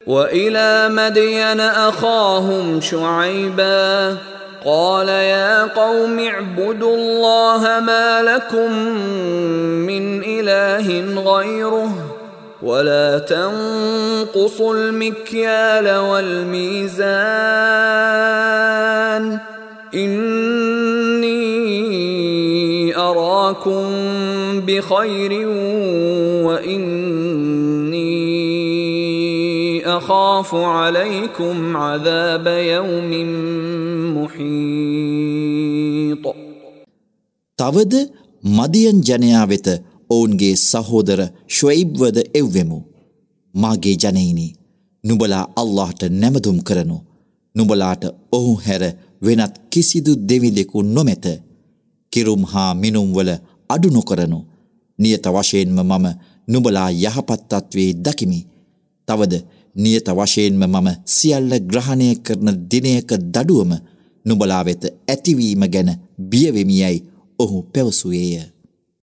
وإلى مدين أخاهم شعيبا قال يا قوم اعبدوا الله ما لكم من إله غيره ولا تنقصوا المكيال والميزان إني أراكم بخير وإني أخاف عليكم عذاب يوم محيط. තවද මදියන් ජනයා වෙත ඔවුන්ගේ සහෝදර ෂුයිබ්වද එව්වෙමු. මාගේ ජනයිනි, නුඹලා අල්ලාහට නැමදුම් කරනු. නුඹලාට ඔහු හැර වෙනත් කිසිදු දෙවිදෙකු නොමැත. කිරුම් හා මිනුම් වල අඩු නොකරනු. නියත වශයෙන්ම මම නුඹලා යහපත් තත්වයේ දකිමි. තවද නියත වශයෙන්ම මම සියල්ල ග්‍රහණය කරන දිනයක දඩුවම නුඹලා වෙත ඇතිවීම ගැන බියවෙමියයි ඔහු පැවසුවේය.